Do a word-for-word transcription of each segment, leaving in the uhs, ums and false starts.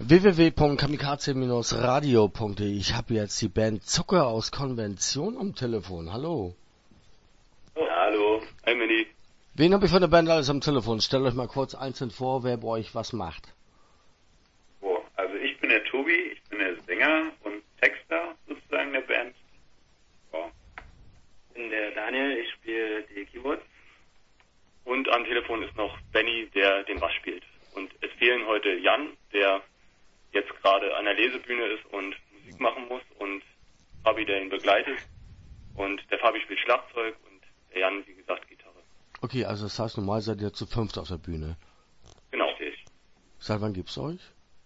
w w w punkt kamikaze radio punkt de. Ich habe jetzt die Band Zucker aus Konvention am Telefon. Hallo. Oh, hallo. Hi, Manny. Wen habe ich von der Band alles am Telefon? Stellt euch mal kurz einzeln vor, wer bei euch was macht. Oh, also ich bin der Tobi, ich bin der Sänger und Texter sozusagen der Band. Oh. Ich bin der Daniel, ich spiele die Keyboards. Und am Telefon ist noch Benny, der den Bass spielt. Und es fehlen heute Jan, der jetzt gerade an der Lesebühne ist und Musik machen muss, und Fabi, der ihn begleitet. Und der Fabi spielt Schlagzeug und der Jan, wie gesagt, Gitarre. Okay, also das heißt, normal seid ihr zu fünft auf der Bühne. Genau, richtig. Seit wann gibt's euch?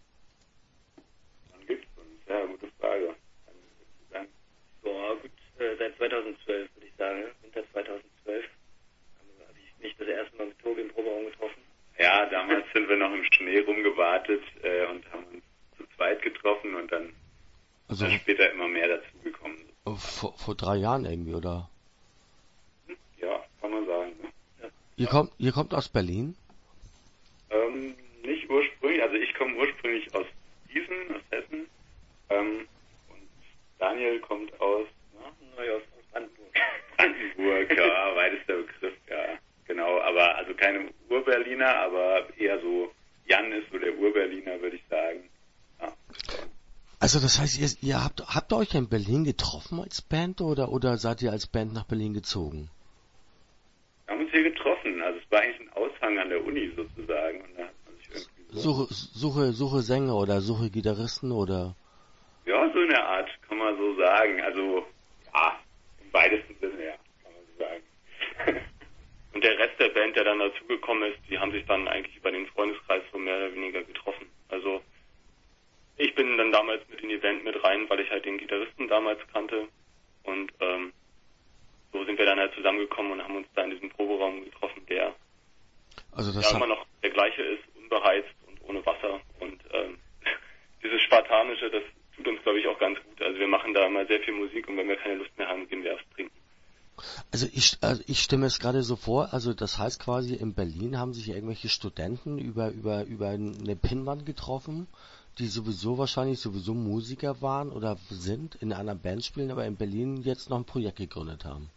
Wann gibt's uns? Ja, gute Frage. So, gut, äh, seit zweitausendzwölf würde ich sagen, Winter zweitausendzwölf. Habe ich mich das erste Mal mit Tobi im Proberaum getroffen. Ja, damals sind wir noch im Schnee rumgewartet äh, und haben uns zu zweit getroffen und dann also ist später immer mehr dazugekommen. Vor, vor drei Jahren irgendwie, oder? Ja, kann man sagen. Ne? Ja. Ihr kommt, ihr kommt aus Berlin? Ähm, nicht ursprünglich, also ich komme ursprünglich aus Gießen, aus Hessen. Ähm, und Daniel kommt aus, na, neu aus, aus Brandenburg. Brandenburg, ja, weitester Begriff, ja. Genau, aber also keine Ur-Berliner, aber eher so, Jan ist so der Ur-Berliner, würde ich sagen. Ja. Also das heißt, ihr, ihr habt, habt ihr euch in Berlin getroffen als Band oder, oder seid ihr als Band nach Berlin gezogen? Wir haben uns hier getroffen, also es war eigentlich ein Aushang an der Uni sozusagen. Und da hat man sich irgendwie so Suche, Suche, Suche Sänger oder Suche Gitarristen oder? Ja, so in der Art, kann man so sagen. Also, ja, im weitesten Sinne, ja, kann man so sagen. Und der Rest der Band, der dann dazugekommen ist, die haben sich dann eigentlich über den Freundeskreis so mehr oder weniger getroffen. Also ich bin dann damals mit in die Band mit rein, weil ich halt den Gitarristen damals kannte. Und ähm, so sind wir dann halt zusammengekommen und haben uns da in diesem Proberaum getroffen, der also das ja immer noch der gleiche ist, unbeheizt und ohne Wasser. Und ähm, dieses Spartanische, das tut uns, glaube ich, auch ganz gut. Also wir machen da immer sehr viel Musik und wenn wir keine Lust mehr haben, gehen wir aufs Trinken. Also ich, also ich stelle mir es gerade so vor, also das heißt quasi in Berlin haben sich irgendwelche Studenten über, über, über eine Pinnwand getroffen, die sowieso wahrscheinlich sowieso Musiker waren oder sind, in einer Band spielen, aber in Berlin jetzt noch ein Projekt gegründet haben.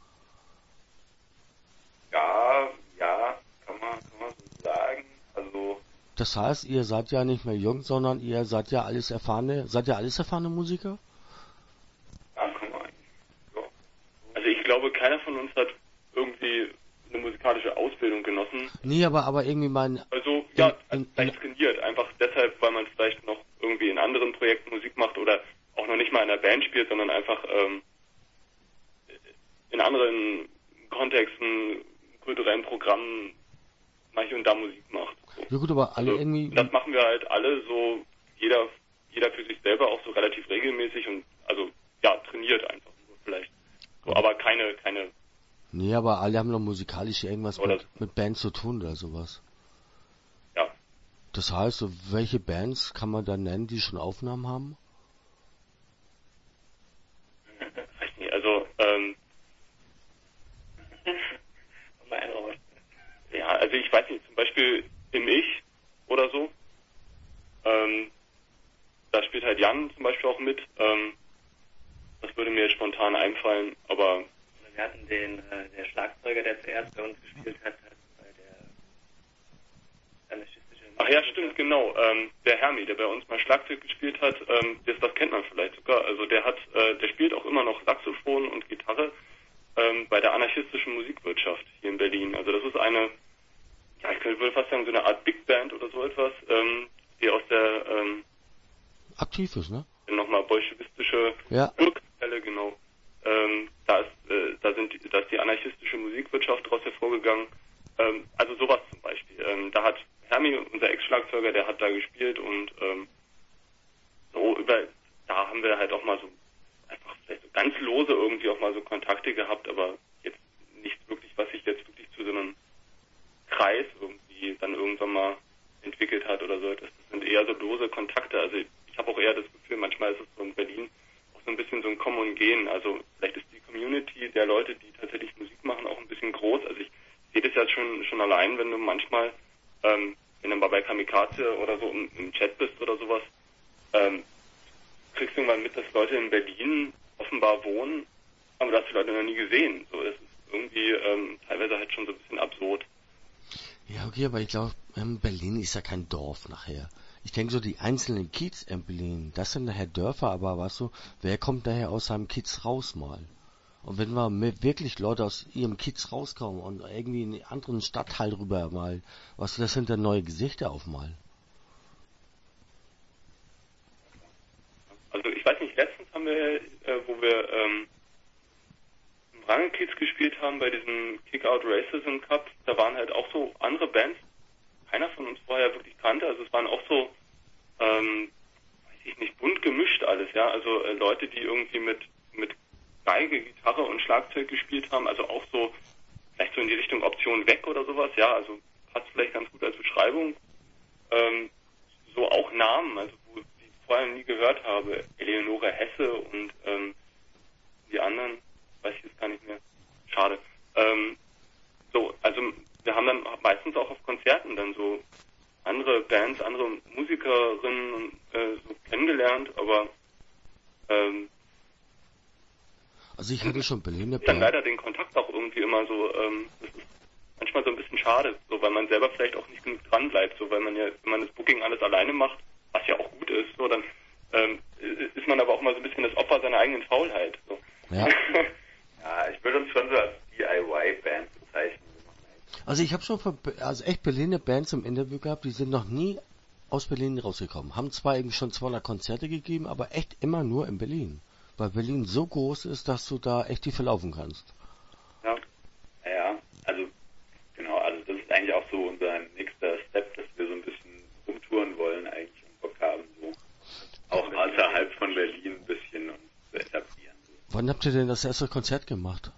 Ja, ja, kann man, kann man so sagen. Also das heißt, ihr seid ja nicht mehr jung, sondern ihr seid ja alles erfahrene, seid ihr alles erfahrene Musiker? Ja, kann man eigentlich. Ja. Also ich glaube, keiner von uns hat irgendwie eine musikalische Ausbildung genossen. Nee, aber, aber irgendwie mein... Also, ja, in, in, vielleicht trainiert. Einfach deshalb, weil man vielleicht noch irgendwie in anderen Projekten Musik macht oder auch noch nicht mal in einer Band spielt, sondern einfach ähm, in anderen Kontexten, kulturellen Programmen mal hier und da Musik macht. So. Ja gut, aber alle also, irgendwie... Das machen wir halt alle so, jeder jeder für sich selber auch so relativ regelmäßig und also, ja, trainiert einfach so vielleicht. So, aber keine, keine... Nee, aber alle haben doch musikalisch irgendwas mit, so. mit Band zu tun oder sowas. Ja. Das heißt, so welche Bands kann man da nennen, die schon Aufnahmen haben? Weiß nicht, also, ähm... ja, also ich weiß nicht, zum Beispiel im Ich oder so, ähm, da spielt halt Jan zum Beispiel auch mit, ähm, das würde mir jetzt spontan einfallen, aber... Wir hatten den, äh, der Schlagzeuger, der zuerst bei uns gespielt hat, hat bei der anarchistischen... Ach ja, stimmt, genau, ähm, der Hermi, der bei uns mal Schlagzeug gespielt hat, ähm, das, das kennt man vielleicht sogar, also der hat, äh, der spielt auch immer noch Saxophon und Gitarre, ähm, bei der anarchistischen Musikwirtschaft hier in Berlin. Also das ist eine, ja, ich könnte, würde fast sagen, so eine Art Big Band oder so etwas, ähm, die aus der, ähm, aktiv ist, ne? Nochmal bolschewistische ja. Urkapelle, genau. Ähm, da ist, äh, da sind, da ist die anarchistische Musikwirtschaft daraus hervorgegangen. Ähm, also sowas zum Beispiel. Ähm, da hat Hermi, unser Ex-Schlagzeuger, der hat da gespielt und ähm, so über, da haben wir halt auch mal so einfach vielleicht so ganz lose irgendwie auch mal so Kontakte gehabt, aber jetzt nichts wirklich, was sich jetzt wirklich zu so einem Kreis irgendwie dann irgendwann mal entwickelt hat oder so. Das sind eher so lose Kontakte. Also ich habe auch eher das Gefühl, manchmal ist es so in Berlin auch so ein bisschen so ein Kommen und Gehen. Also vielleicht ist die Community der Leute, die tatsächlich Musik machen, auch ein bisschen groß. Also ich sehe das ja schon schon allein, wenn du manchmal, ähm, wenn du mal bei Kamikaze oder so im, im Chat bist oder sowas, gibt, dass Leute in Berlin offenbar wohnen, aber du hast die Leute noch nie gesehen. So, das ist irgendwie ähm, teilweise halt schon so ein bisschen absurd. Ja, okay, aber ich glaube, Berlin ist ja kein Dorf nachher. Ich denke so, die einzelnen Kiez in Berlin, das sind nachher Dörfer, aber weißt du, wer kommt daher aus seinem Kiez raus mal? Und wenn wir mit wirklich Leute aus ihrem Kiez rauskommen und irgendwie in einen anderen Stadtteil rüber mal, weißt du, das sind dann neue Gesichter auf mal. Also ich weiß nicht, letztens haben wir, äh, wo wir ähm, im Rangelkiez gespielt haben, bei diesem Kick-Out Racism Cup, da waren halt auch so andere Bands, keiner von uns vorher wirklich kannte, also es waren auch so, ähm, weiß ich nicht, bunt gemischt alles, ja, also äh, Leute, die irgendwie mit, mit Geige, Gitarre und Schlagzeug gespielt haben, also auch so, vielleicht so in die Richtung Option weg oder sowas, ja, also passt vielleicht ganz gut als Beschreibung, ähm, so auch Namen, also wo ich vorher nie gehört habe, Eleonore Hesse und ähm, die anderen, weiß ich jetzt gar nicht mehr, schade. Ähm, so, also wir haben dann meistens auch auf Konzerten dann so andere Bands, andere Musikerinnen äh, so kennengelernt, aber ähm, Also ich hatte schon Berliner dann Band. leider den Kontakt auch irgendwie immer so, ähm, das ist manchmal so ein bisschen schade, so weil man selber vielleicht auch nicht genug dran bleibt, so weil man ja, wenn man das Booking alles alleine macht, was ja auch gut ist, so dann ähm, ist man aber auch mal so ein bisschen das Opfer seiner eigenen Faulheit. So. Ja. Ja, ich würde uns schon so als D I Y-Band bezeichnen. Also ich habe schon von, also echt Berliner Bands im Interview gehabt, die sind noch nie aus Berlin rausgekommen. Haben zwar irgendwie schon zweihundert Konzerte gegeben, aber echt immer nur in Berlin. Weil Berlin so groß ist, dass du da echt die verlaufen kannst. Ja. Ja, also genau, also das ist eigentlich auch so unser nächster Step, dass wir so ein bisschen rumtouren wollen eigentlich und Bock haben, so auch außerhalb von Berlin ein bisschen uns zu etablieren. So. Wann habt ihr denn das erste Konzert gemacht?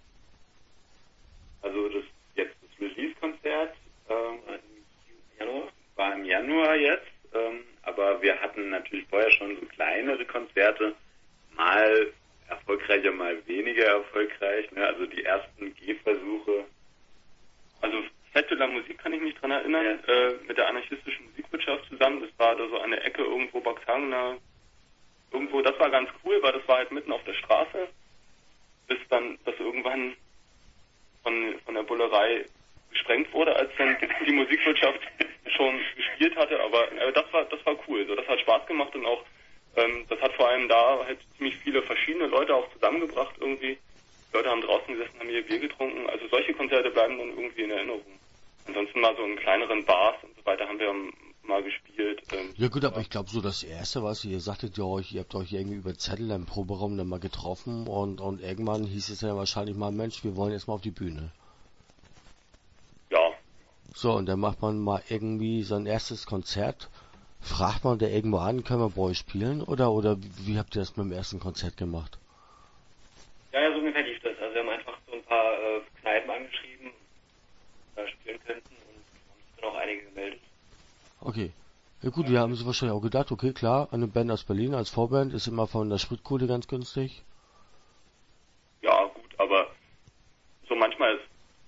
Also das jetzt das Release-Konzert ähm, im Januar, war im Januar jetzt, ähm, aber wir hatten natürlich vorher schon so kleinere Konzerte, mal erfolgreicher, mal weniger erfolgreich, ne? Also die ersten Gehversuche. Also Fête de la Musik kann ich mich dran erinnern, Ja. äh, mit der anarchistischen Musikwirtschaft zusammen, das war da so eine Ecke irgendwo Baxhagener, irgendwo, das war ganz cool, weil das war halt mitten auf der Straße, bis dann das irgendwann von, von der Bullerei gesprengt wurde, als dann die Musikwirtschaft schon gespielt hatte, aber äh, das war das war cool, so, das hat Spaß gemacht und auch ähm, das hat vor allem da halt ziemlich viele verschiedene Leute auch zusammengebracht irgendwie. Die Leute haben draußen gesessen, haben ihr Bier getrunken, also solche Konzerte bleiben dann irgendwie in Erinnerung. Ansonsten mal so in kleineren Bars und so weiter haben wir mal gespielt. Ähm, Ja gut, aber ich glaube so das erste, was ihr sagtet, ja euch, ihr habt euch irgendwie über Zettel im Proberaum dann mal getroffen und, und irgendwann hieß es ja wahrscheinlich mal, Mensch, wir wollen jetzt mal auf die Bühne. Ja. So, und dann macht man mal irgendwie sein erstes Konzert. Fragt man da irgendwo an, können wir bei euch spielen? Oder, oder wie, wie habt ihr das mit dem ersten Konzert gemacht? Ja, ja, so ungefähr lief das. Also wir haben einfach so ein paar äh, Kneipen angeschrieben, die da spielen könnten und haben sich dann auch einige gemeldet. Okay. Ja gut, wir haben sich wahrscheinlich auch gedacht, okay, klar, eine Band aus Berlin als Vorband ist immer von der Spritkohle ganz günstig. Ja, gut, aber so manchmal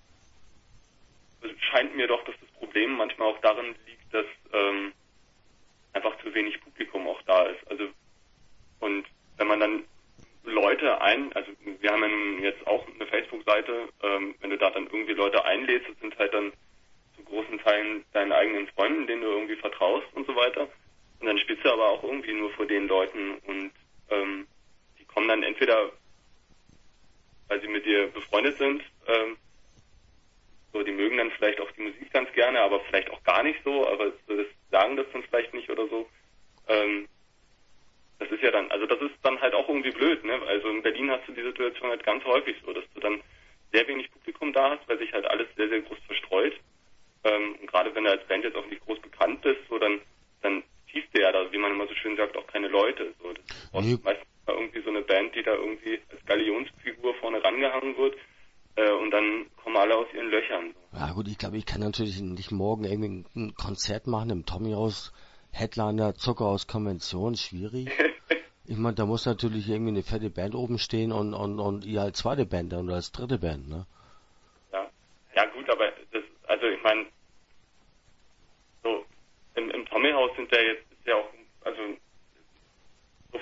es scheint mir doch, dass das Problem manchmal auch darin liegt, dass ähm, einfach zu wenig Publikum auch da ist. Also und wenn man dann Leute ein, also wir haben ja nun jetzt auch eine Facebook-Seite, ähm, wenn du da dann irgendwie Leute einlädst, das sind halt dann zu großen Teilen deinen eigenen Freunden, denen du irgendwie vertraust und so weiter. Und dann spielst du aber auch irgendwie nur vor den Leuten und ähm, die kommen dann entweder, weil sie mit dir befreundet sind, ähm, so, die mögen dann vielleicht auch die Musik ganz gerne, aber vielleicht auch gar nicht so, aber so, das sagen das dann vielleicht nicht oder so. Ähm, das ist ja dann, also das ist dann halt auch irgendwie blöd, ne? Also in Berlin hast du die Situation halt ganz häufig so, dass du dann sehr wenig Publikum da hast, weil sich halt alles sehr, sehr groß verstreut. Ähm, und gerade wenn du als Band jetzt auch nicht groß bekannt bist, so dann, dann ziehst du ja da, wie man immer so schön sagt, auch keine Leute. So, das ist Nee. meistens irgendwie so eine Band, die da irgendwie als Galionsfigur vorne rangehangen wird. Und dann kommen alle aus ihren Löchern. Ja gut, ich glaube, ich kann natürlich nicht morgen irgendwie ein Konzert machen im Tommy-Haus, Headliner, Zucker aus Konvention, schwierig. Ich meine, da muss natürlich irgendwie eine fette Band oben stehen und, und, und ihr als zweite Band dann oder als dritte Band, ne? Ja, ja gut, aber das, also ich meine, so im, im Tommy-Haus sind ja jetzt ist ja auch, also so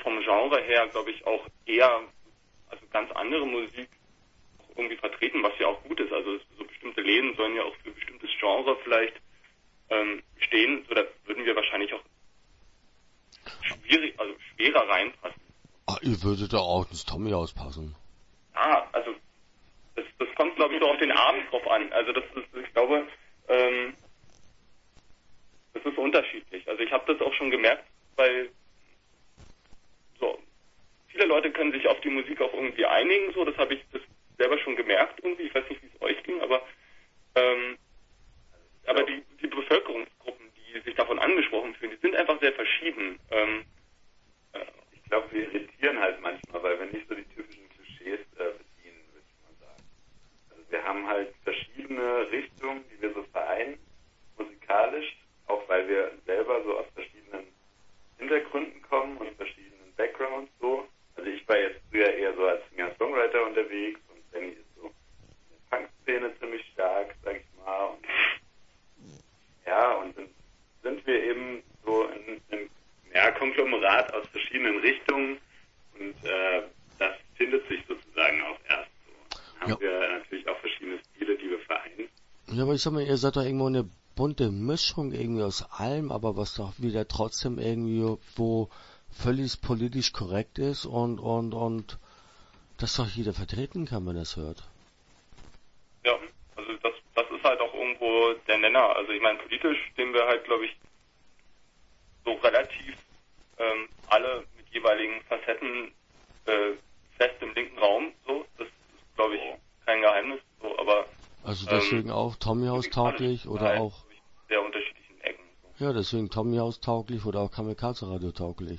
vom Genre her, glaube ich, auch eher, also ganz andere Musik irgendwie vertreten, was ja auch gut ist. Also so bestimmte Läden sollen ja auch für bestimmtes Genre vielleicht ähm, stehen, so da würden wir wahrscheinlich auch schwierig, also schwerer reinpassen. Ach, ihr würdet da auch ins Tommy-Haus passen. Ah, also das, das kommt, glaube ich, so auf den Abend drauf an. Also das ist, ich glaube, ähm, das ist unterschiedlich. Also ich habe das auch schon gemerkt, weil so viele Leute können sich auf die Musik auch irgendwie einigen. So, das habe ich das selber schon gemerkt irgendwie. Ich weiß nicht, wie es euch ging, aber ähm, aber die, die Bevölkerungsgruppen, die sich davon angesprochen fühlen, die sind einfach sehr verschieden. Ähm, äh, ich glaube, wir irritieren halt manchmal, weil wir nicht so die typischen Klischees äh, bedienen, würde ich mal sagen. Also wir haben halt verschiedene Richtungen, die wir so vereinen, musikalisch, auch weil wir selber so aus verschiedenen Hintergründen kommen und verschiedenen Backgrounds so. Also ich war jetzt früher eher so als Singer-Songwriter unterwegs und Benny ist so in der Punk-Szene ziemlich stark, sag ich mal. Und ja, und dann sind wir eben so in einem ja, Konglomerat aus verschiedenen Richtungen und äh, das findet sich sozusagen auch erst so. Dann haben ja. wir natürlich auch verschiedene Stile, die wir vereinen. Ja, aber ich sag mal, ihr seid doch irgendwo eine bunte Mischung irgendwie aus allem, aber was doch wieder trotzdem irgendwie wo völlig politisch korrekt ist und und und das doch jeder vertreten kann, wenn er es hört. Ja, also das das ist halt auch irgendwo der Nenner. Also ich meine, politisch stehen wir halt, glaube ich, so relativ ähm, alle mit jeweiligen Facetten äh, fest im linken Raum. So, das ist, glaube ich, kein Geheimnis. So, aber also deswegen ähm, auch Tommy-Haus tauglich oder halt auch sehr unterschiedlichen Ecken. So. Ja, deswegen Tommy-Haus tauglich oder auch Kamikaze-Radio tauglich.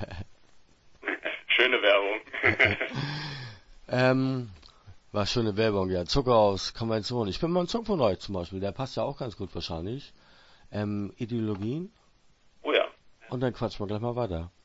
Schöne Werbung. ähm, war schöne Werbung, ja. Zucker aus Konvention. Ich bin mal ein Song von euch zum Beispiel, der passt ja auch ganz gut wahrscheinlich. Ähm, Ideologien. Oh ja. Und dann quatschen wir gleich mal weiter.